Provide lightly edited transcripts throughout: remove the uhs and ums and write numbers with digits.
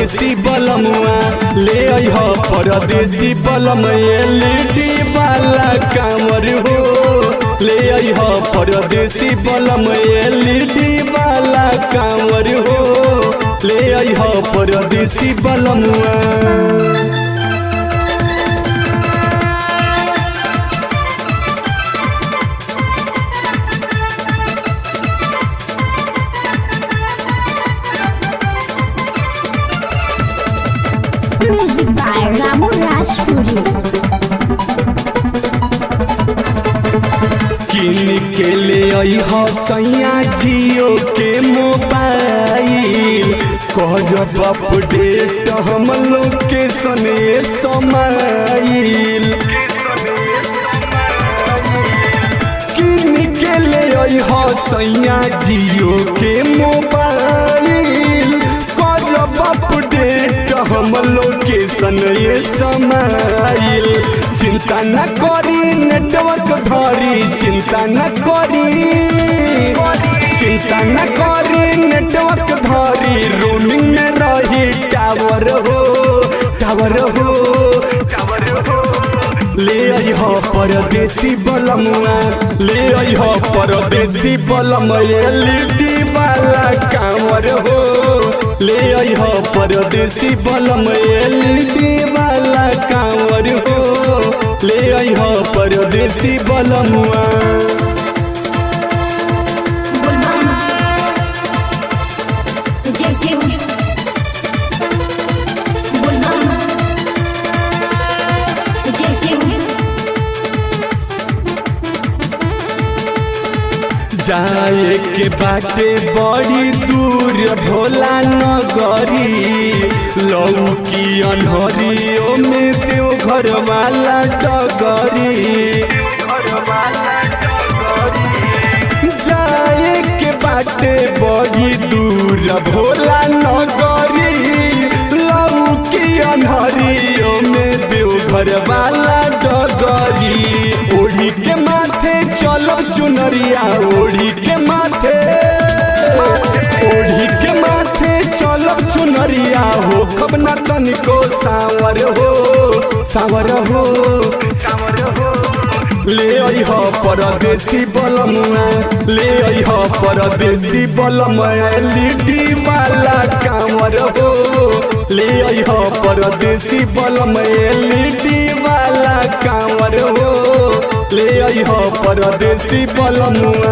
परदेसी बलमुआ ले अइह परदेसी बलम एलईडी वाला कांवर हो ले अइह परदेसी बलम एलईडी वाला कांवर हो ले अइह परदेसी बलमुआ। Music by Ramu Rajpuri। किन के ले अइह सैया जियो के मोबाइल करब अपडेट हम लोकेशन समाइल। किन के ले अइह सैया जियो के मोबाइल करब अपडेट हम लोकेशन समाइल। चिंता न करी नेटवर्क धरी चिंता न करी नेटवर्क धरी रोमिंग में रही टावर हो ले अइह परदेसी बलमुआ ले अइह परदेसी बलम एलईडी वाला कांवर हो ले अइह परदेसी बलम एलईडी वाला कांवर हो ले अइह परदेसी बलमुआ। जाए के बाटे बड़ी दूर भोला नगरी लौकी अनहरियों में देव घर वाला डगरी। जाए के बाटे बड़ी दूर भोला नगरी लौकी अनहरियों में देव घर वाला डगरी। ओढ़ी के माथे चलब चुनरिया ओढ़ी के माथे चलब चुनरिया हो खब न तनिको सावर हो ले अइह परदेसी बलमुआ ले अइह परदेसी बलम एलईडी वाला कांवर हो ले अइह परदेसी बलम एलईडी वाला कांवर हो ले अइह परदेसी बलमुआ।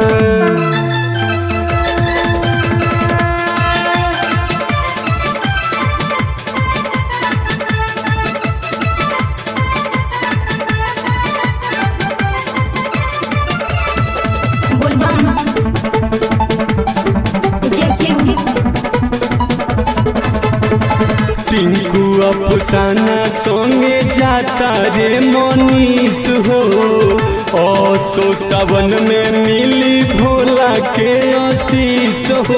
टिंकू अफसाना संगे जाता रे मनीष हो असो सावन में मिली भोला के आशीष हो।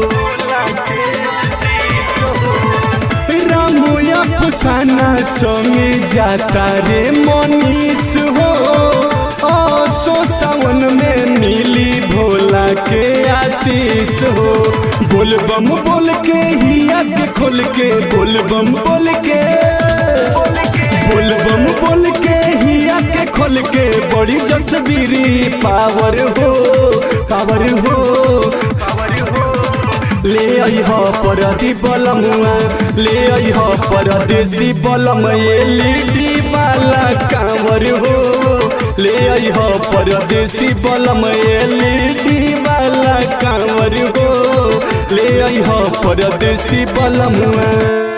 रामू अफसाना संगे जाता रे मनीष हो असो सावन में मिली भोला के आशीष हो। बोलबम बोल के हिया के खोल के बोलबम बोल के हिया के खोल के बड़ी जसबीरी पावर हो ले अइह परदेसी बलमुआ ले अइह परदेसी बलम एलईडी वाला कांवर हो ले अइह परदेसी बलम एलईडी वाला कांवर हो ले अइह परदेसी बलमुआ।